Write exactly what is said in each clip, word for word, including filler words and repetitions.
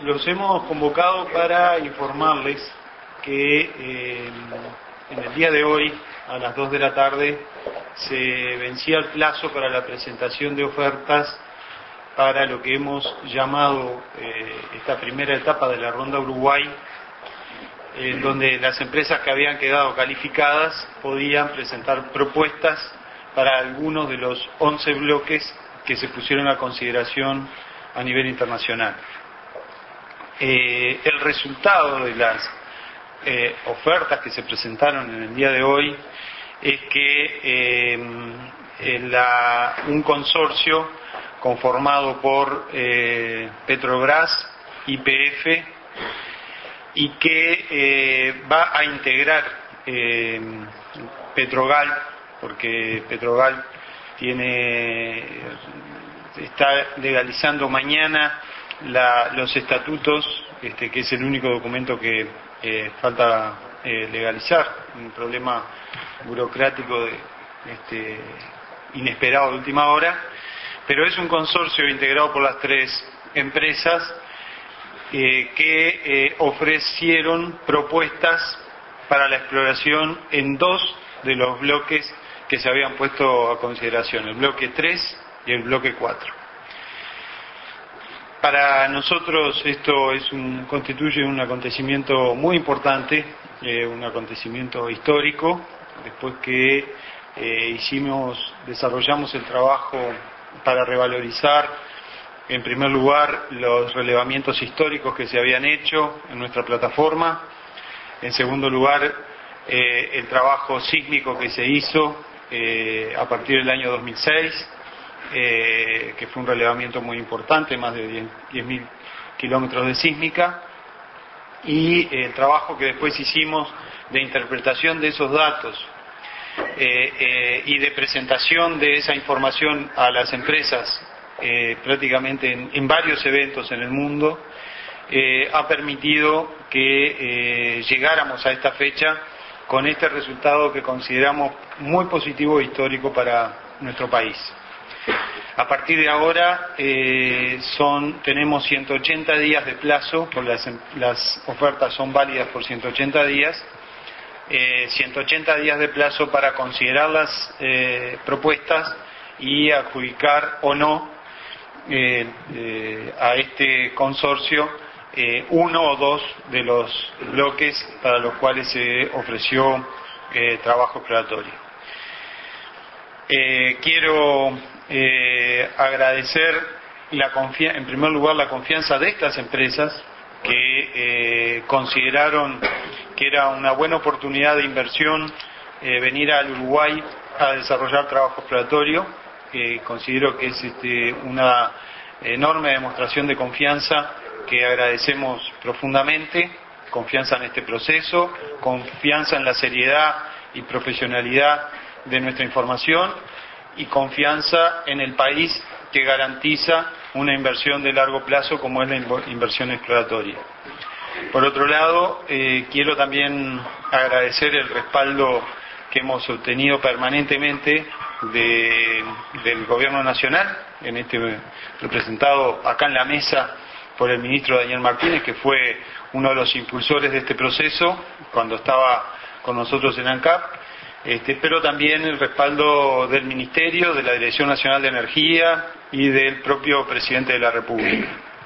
los hemos convocado para informarles que eh, en el día de hoy, a las dos de la tarde, se vencía el plazo para la presentación de ofertas para lo que hemos llamado eh, esta primera etapa de la Ronda Uruguay, en donde las empresas que habían quedado calificadas podían presentar propuestas para algunos de los once bloques que se pusieron a consideración a nivel internacional. Eh, el resultado de las eh, ofertas que se presentaron en el día de hoy es que eh, en la, un consorcio conformado por eh, Petrobras, Y P F, y que eh, va a integrar eh, Petrogal, porque Petrogal tiene está legalizando mañana la, los estatutos, este, que es el único documento que eh, falta eh, legalizar, un problema burocrático de, este, inesperado de última hora, pero es un consorcio integrado por las tres empresas eh, que eh, ofrecieron propuestas para la exploración en dos de los bloques que se habían puesto a consideración, el bloque tres y el bloque cuatro. Para nosotros esto es un, constituye un acontecimiento muy importante, eh, un acontecimiento histórico, después que eh, hicimos, desarrollamos el trabajo para revalorizar, en primer lugar, los relevamientos históricos que se habían hecho en nuestra plataforma, en segundo lugar, eh, el trabajo sísmico que se hizo eh, a partir del año dos mil seis, Eh, que fue un relevamiento muy importante, más de diez mil kilómetros de sísmica, y eh, el trabajo que después hicimos de interpretación de esos datos eh, eh, y de presentación de esa información a las empresas eh, prácticamente en, en varios eventos en el mundo, eh, ha permitido que eh, llegáramos a esta fecha con este resultado que consideramos muy positivo e histórico para nuestro país. A partir de ahora eh, son tenemos ciento ochenta días de plazo, por las, las ofertas son válidas por ciento ochenta días, eh, ciento ochenta días de plazo para considerar las eh, propuestas y adjudicar o no eh, eh, a este consorcio eh, uno o dos de los bloques para los cuales se ofreció eh, trabajo exploratorio. Eh, quiero eh, agradecer la confi- en primer lugar la confianza de estas empresas que eh, consideraron que era una buena oportunidad de inversión eh, venir al Uruguay a desarrollar trabajo exploratorio. Eh, considero que es este, una enorme demostración de confianza que agradecemos profundamente, confianza en este proceso, confianza en la seriedad y profesionalidad de nuestra información y confianza en el país que garantiza una inversión de largo plazo como es la inversión exploratoria. Por otro lado, eh, quiero también agradecer el respaldo que hemos obtenido permanentemente de, del Gobierno Nacional, en este representado acá en la mesa por el ministro Daniel Martínez, que fue uno de los impulsores de este proceso cuando estaba con nosotros en ANCAP. Este, pero también el respaldo del Ministerio, de la Dirección Nacional de Energía y del propio Presidente de la República.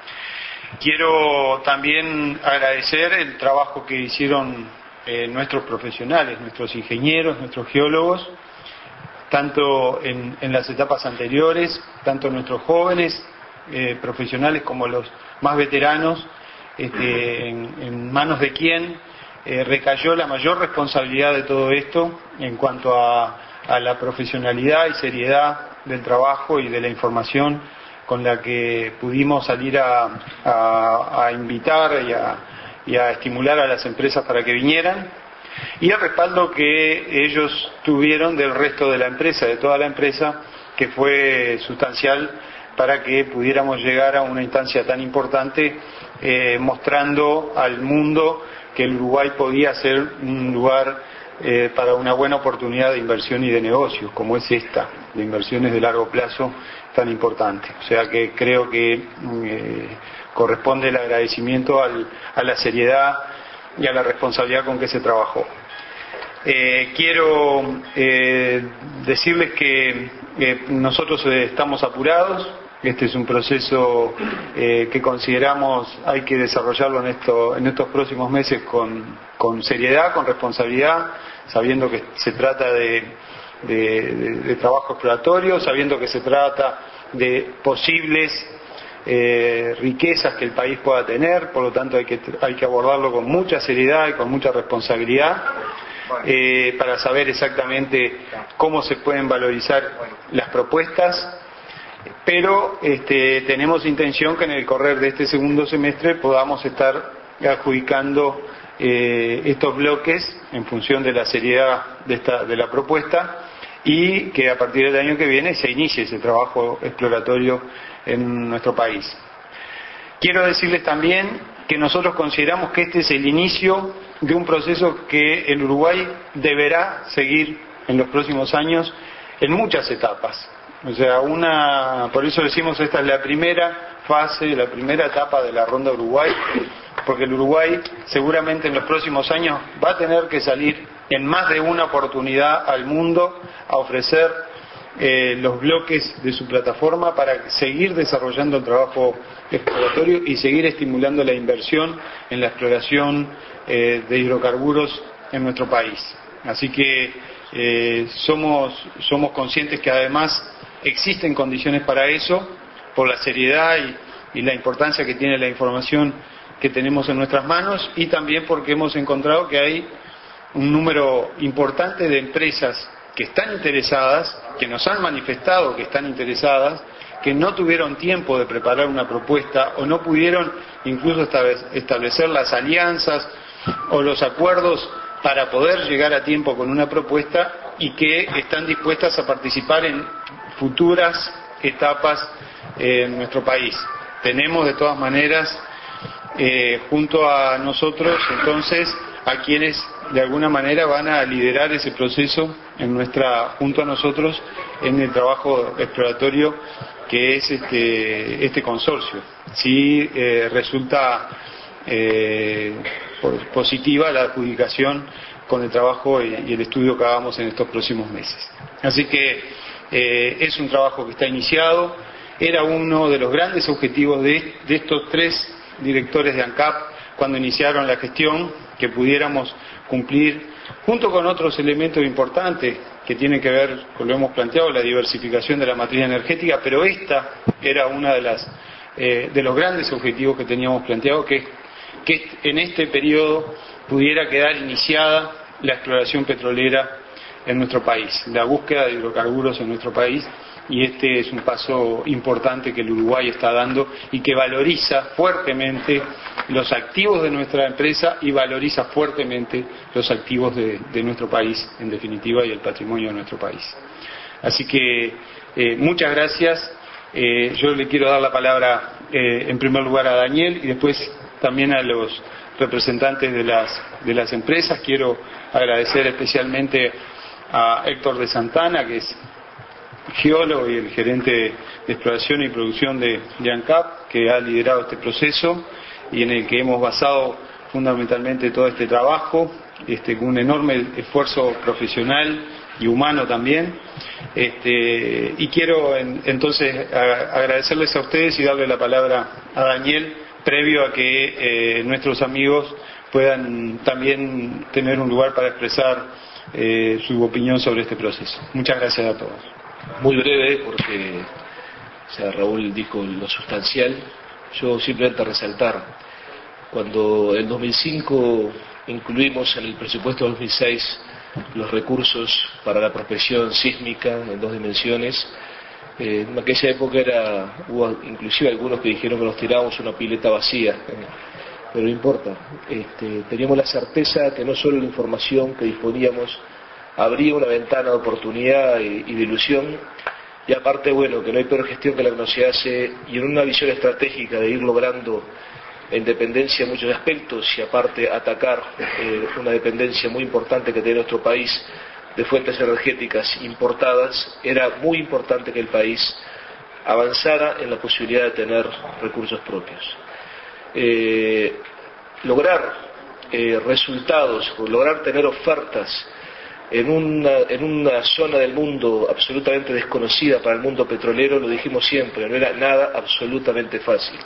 Quiero también agradecer el trabajo que hicieron eh, nuestros profesionales, nuestros ingenieros, nuestros geólogos, tanto en, en las etapas anteriores, tanto nuestros jóvenes eh, profesionales como los más veteranos, este, en, en manos de quien Eh, recayó la mayor responsabilidad de todo esto en cuanto a, a la profesionalidad y seriedad del trabajo y de la información con la que pudimos salir a, a, a invitar y a, y a estimular a las empresas para que vinieran, y el respaldo que ellos tuvieron del resto de la empresa, de toda la empresa, que fue sustancial para que pudiéramos llegar a una instancia tan importante, eh, mostrando al mundo que el Uruguay podía ser un lugar eh, para una buena oportunidad de inversión y de negocios, como es esta, de inversiones de largo plazo tan importante. O sea que creo que eh, corresponde el agradecimiento al, a la seriedad y a la responsabilidad con que se trabajó. Eh, quiero eh, decirles que eh, nosotros eh, estamos apurados. Este es un proceso eh, que consideramos hay que desarrollarlo en, esto, en estos próximos meses con, con seriedad, con responsabilidad, sabiendo que se trata de, de, de, de trabajo exploratorio, sabiendo que se trata de posibles eh, riquezas que el país pueda tener, por lo tanto hay que, hay que abordarlo con mucha seriedad y con mucha responsabilidad. Eh, para saber exactamente cómo se pueden valorizar las propuestas, pero este, tenemos intención que en el correr de este segundo semestre podamos estar adjudicando eh, estos bloques en función de la seriedad de, esta, de la propuesta, y que a partir del año que viene se inicie ese trabajo exploratorio en nuestro país. Quiero decirles también que nosotros consideramos que este es el inicio de un proceso que el Uruguay deberá seguir en los próximos años en muchas etapas. O sea, una, por eso decimos esta es la primera fase, la primera etapa de la Ronda Uruguay, porque el Uruguay seguramente en los próximos años va a tener que salir en más de una oportunidad al mundo a ofrecer eh, los bloques de su plataforma para seguir desarrollando el trabajo exploratorio y seguir estimulando la inversión en la exploración eh, de hidrocarburos en nuestro país. Así que eh, somos, somos conscientes que además existen condiciones para eso, por la seriedad y, y la importancia que tiene la información que tenemos en nuestras manos, y también porque hemos encontrado que hay un número importante de empresas que están interesadas, que nos han manifestado que están interesadas, que no tuvieron tiempo de preparar una propuesta o no pudieron incluso establecer las alianzas o los acuerdos para poder llegar a tiempo con una propuesta, y que están dispuestas a participar en futuras etapas eh, en nuestro país. Tenemos de todas maneras eh, junto a nosotros entonces a quienes de alguna manera van a liderar ese proceso en nuestra, junto a nosotros en el trabajo exploratorio que es este, este consorcio. Si eh, resulta eh, positiva la adjudicación con el trabajo y, y el estudio que hagamos en estos próximos meses. Así que eh, es un trabajo que está iniciado. Era uno de los grandes objetivos de, de estos tres directores de ANCAP cuando iniciaron la gestión, que pudiéramos cumplir, junto con otros elementos importantes que tienen que ver, como lo hemos planteado, la diversificación de la matriz energética, pero esta era una de las eh, de los grandes objetivos que teníamos planteado, que, que en este periodo pudiera quedar iniciada la exploración petrolera en nuestro país, la búsqueda de hidrocarburos en nuestro país, y este es un paso importante que el Uruguay está dando y que valoriza fuertemente los activos de nuestra empresa y valoriza fuertemente los activos de, de nuestro país, en definitiva, y el patrimonio de nuestro país. Así que eh, muchas gracias. Eh, yo le quiero dar la palabra eh, en primer lugar a Daniel y después también a los representantes de las, de las empresas. Quiero agradecer especialmente a Héctor de Santana, que es geólogo y el gerente de exploración y producción de, de ANCAP, que ha liderado este proceso y en el que hemos basado fundamentalmente todo este trabajo, este, con un enorme esfuerzo profesional y humano también. Este, y quiero en, entonces a, agradecerles a ustedes y darle la palabra a Daniel, previo a que eh, nuestros amigos puedan también tener un lugar para expresar eh, su opinión sobre este proceso. Muchas gracias a todos. Muy breve, porque o sea, Raúl dijo lo sustancial. Yo simplemente resaltar, cuando en dos mil cinco incluimos en el presupuesto dos mil seis los recursos para la prospección sísmica en dos dimensiones, eh, en aquella época era, hubo inclusive algunos que dijeron que nos tirábamos una pileta vacía, eh, pero no importa. Este, teníamos la certeza que no solo la información que disponíamos abría una ventana de oportunidad y, y de ilusión, y aparte, bueno, que no hay peor gestión que la que no se hace, y en una visión estratégica de ir logrando la independencia en muchos aspectos, y aparte atacar eh, una dependencia muy importante que tiene nuestro país de fuentes energéticas importadas, era muy importante que el país avanzara en la posibilidad de tener recursos propios. eh, lograr eh, resultados, lograr tener ofertas en una, en una zona del mundo absolutamente desconocida para el mundo petrolero, lo dijimos siempre, no era nada absolutamente fácil.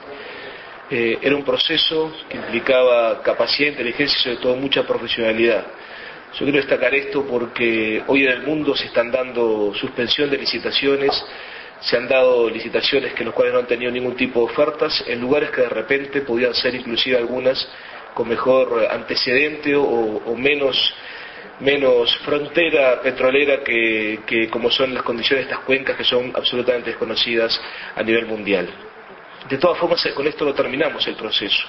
Eh, era un proceso que implicaba capacidad, inteligencia y sobre todo mucha profesionalidad. Yo quiero destacar esto porque hoy en el mundo se están dando suspensión de licitaciones, se han dado licitaciones que en los cuales no han tenido ningún tipo de ofertas, en lugares que de repente podían ser inclusive algunas con mejor antecedente o, o menos, menos frontera petrolera que, que como son las condiciones de estas cuencas que son absolutamente desconocidas a nivel mundial. De todas formas, con esto no terminamos el proceso.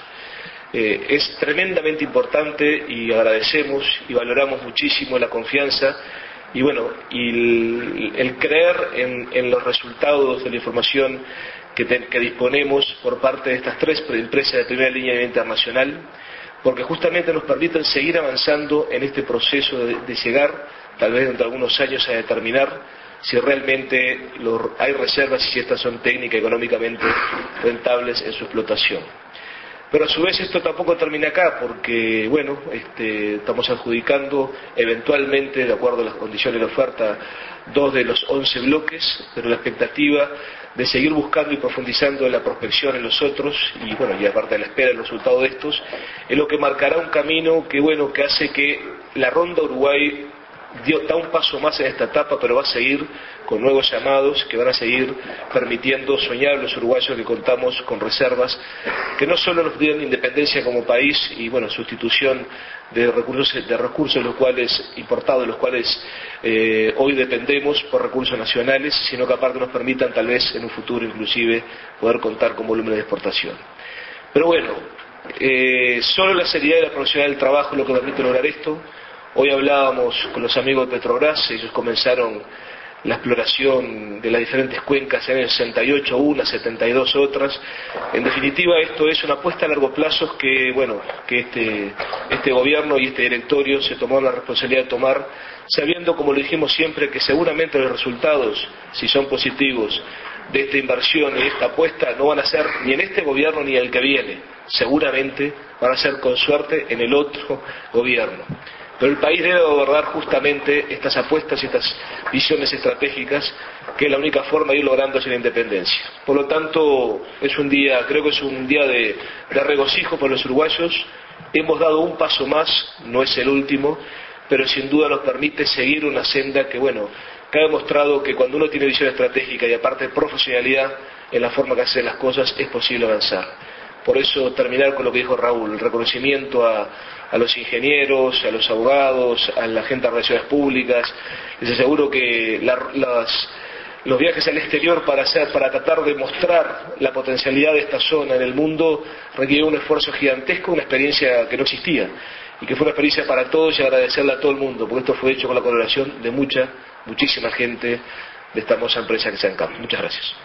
Eh, es tremendamente importante y agradecemos y valoramos muchísimo la confianza y bueno, y el, el creer en, en los resultados de la información que, te, que disponemos por parte de estas tres empresas de primera línea a nivel internacional, porque justamente nos permiten seguir avanzando en este proceso de, de llegar, tal vez dentro de algunos años, a determinar si realmente lo, hay reservas y si estas son técnicas y económicamente rentables en su explotación. Pero a su vez esto tampoco termina acá, porque bueno, este, estamos adjudicando eventualmente, de acuerdo a las condiciones de la oferta, dos de los once bloques, pero la expectativa de seguir buscando y profundizando en la prospección en los otros, y bueno, y aparte de la espera del resultado de estos, es lo que marcará un camino que bueno, que hace que la Ronda Uruguay dio, da un paso más en esta etapa, pero va a seguir con nuevos llamados que van a seguir permitiendo soñar a los uruguayos que contamos con reservas que no solo nos dieron independencia como país y bueno, sustitución de recursos, de recursos los cuales, importados, de los cuales eh, hoy dependemos por recursos nacionales, sino que aparte nos permitan tal vez en un futuro inclusive poder contar con volúmenes de exportación. Pero bueno, eh, solo la seriedad y la profesionalidad del trabajo es lo que permite lograr esto. Hoy hablábamos con los amigos de Petrobras, ellos comenzaron la exploración de las diferentes cuencas en el sesenta y ocho, unas, setenta y dos otras. En definitiva, esto es una apuesta a largo plazo que, bueno, que este, este gobierno y este directorio se tomaron la responsabilidad de tomar, sabiendo, como lo dijimos siempre, que seguramente los resultados, si son positivos, de esta inversión y de esta apuesta no van a ser ni en este gobierno ni en el que viene, seguramente van a ser con suerte en el otro gobierno. Pero el país debe abordar justamente estas apuestas y estas visiones estratégicas, que es la única forma de ir logrando la independencia. Por lo tanto, es un día, creo que es un día de, de regocijo por los uruguayos. Hemos dado un paso más, no es el último, pero sin duda nos permite seguir una senda que, bueno, que ha demostrado que cuando uno tiene visión estratégica y aparte profesionalidad en la forma que hace las cosas, es posible avanzar. Por eso terminar con lo que dijo Raúl, el reconocimiento a, a los ingenieros, a los abogados, a la gente de relaciones públicas. Les aseguro que la, las, los viajes al exterior para, hacer, para tratar de mostrar la potencialidad de esta zona en el mundo requiere un esfuerzo gigantesco, una experiencia que no existía y que fue una experiencia para todos y agradecerle a todo el mundo, porque esto fue hecho con la colaboración de mucha, muchísima gente de esta hermosa empresa que se encanta. Muchas gracias.